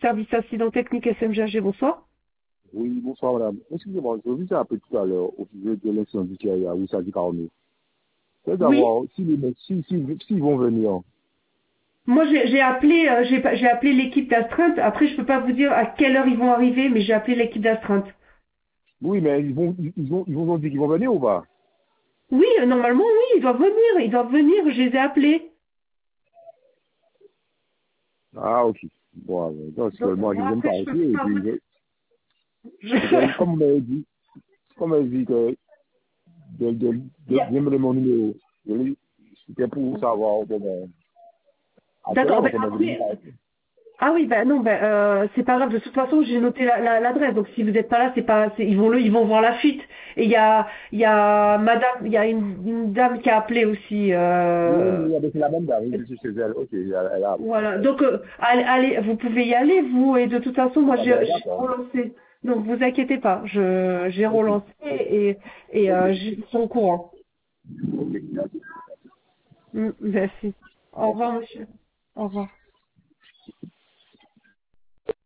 service accident technique SMGH, bonsoir. Oui, bonsoir madame. Excusez-moi, je vous ai appelé tout à l'heure au sujet de l'incendie qu'il y a à Wissadi Carmé. C'est Oui. d'avoir, s'ils vont venir. Moi, j'ai appelé, j'ai appelé l'équipe d'astreinte. Après, je peux pas vous dire à quelle heure ils vont arriver, mais j'ai appelé l'équipe d'astreinte. Oui, mais ils vont dire qu'ils vont venir ou pas? Oui, normalement, oui, ils doivent venir. Ils doivent venir. Je les ai appelés. Ah, ok. Bon, donc, Donc, moi, je moi, viens de après, je peux partir et pas vous puis, dire. comme vous m'avez dit que Il y a- bien me donner mon numéro, c'était pour savoir, bon, ben, à quelle D'accord. heure, Ben comment je viens de après, partir. ah oui, ben non, ben c'est pas grave. De toute façon, j'ai noté l'adresse. Donc si vous n'êtes pas là, c'est pas, ils vont voir la fuite. Et il y a une dame qui a appelé aussi. Oui, c'est la même dame, oui, je suis chez elle. Ok, elle a, Voilà. Donc allez, vous pouvez y aller vous. Et de toute façon, moi ah ben, j'ai d'accord. relancé. Donc vous inquiétez pas. J'ai Ok, relancé et ok, ils sont au courant. ok, merci. Merci. Au revoir, monsieur. Au revoir.